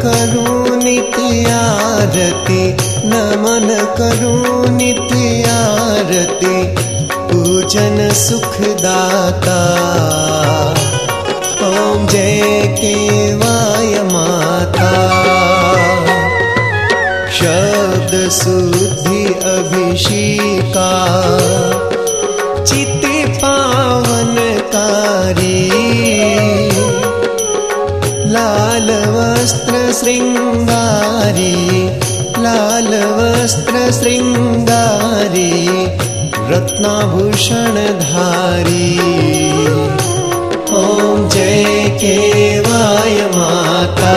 करूं नित्य आरती, नमन करूं नित्य आरती, पूजन सुखदाता। ओम जय केवाय माता। शब्द शुद्धि अभिषेका, चित्त पावनकारी, लाल वस्त्र श्रृंगारी, लाल वस्त्र श्रृंगारी, रत्नाभूषण धारी। ओम जय केवाय माता।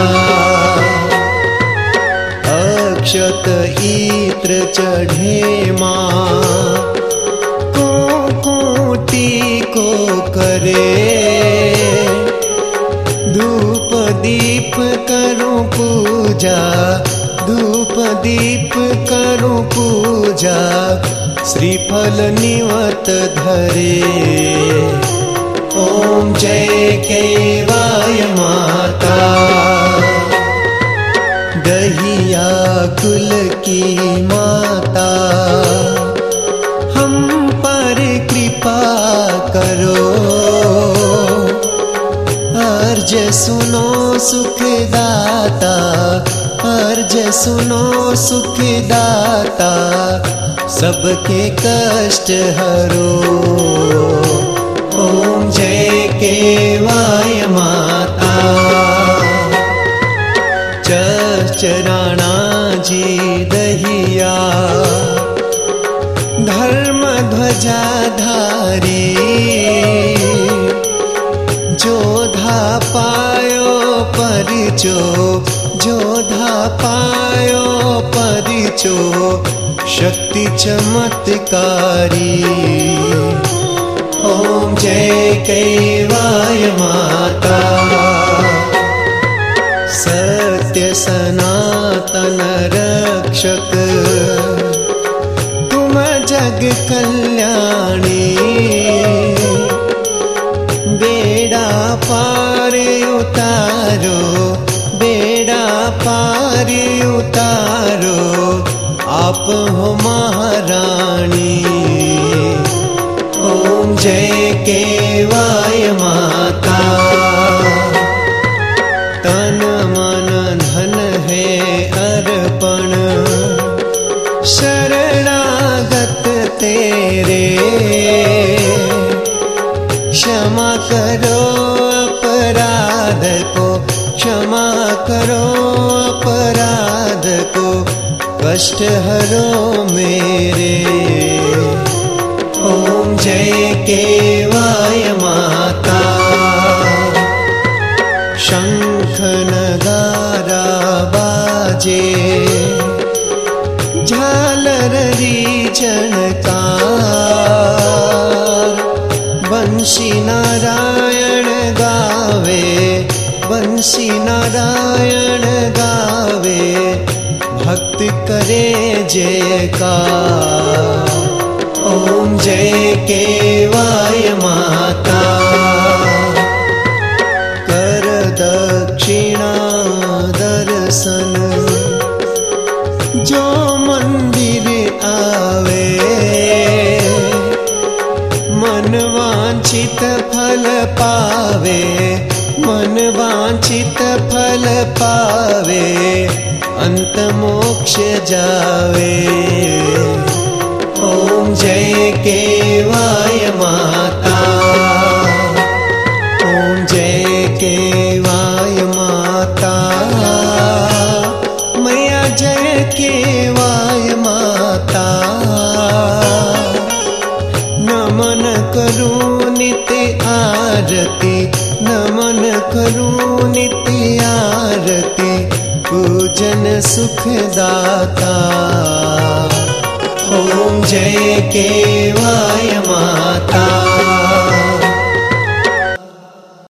अक्षत इत्र चढ़े माँ, कोटि को करे, धूप दीप करूं पूजा, धूप दीप करूं पूजा, श्रीफल निवत धरे। ओम जय केवाय माता। दहिया कुल की माता, हम पर कृपा करो, अर्ज सुनो सुखदाता, अर्ज सुनो सुखदाता, सबके कष्ट हरो। ओम जय केवाय माता। चराणा जी दहिया, धर्म ध्वजा धारी, जोधा पायो परिचो, जोधा पायो परिचो, शक्ति चमत्कारी। ओम जय केवाय माता। सत्य सनातन रक्षक, तुम जग कल्याणी, बेड़ा पार उतारो, बेड़ा पार उतारो, आप हो महारानी। ओम जय केवाय माता। तन मन धन है अर्पण, शरणागत तेरे, क्षमा करो अपराध को, क्षमा करो अपराध को, कष्ट हरो मेरे। ओम जय केवाय माता। शंख नगारा बाजे, झालरी झनकार, बंशी नारायण गावे, बंशी नारायण गावे, भक्त करे जयकार। ओम जय केवाय माता। कर दक्षिणा दर्शन, जो मंदिर आवे, मन वांछित फल पावे, मन वांछित फल पावे, अंत मोक्ष जावे। ओम जय केवाय माता। ओम जय केवाय माता। मैया जय केवाय माता। नमन करूं नित्य आरती, नमन करूं नित्य आरती, पूजन सुखदाता। ओम जय केवाय माता।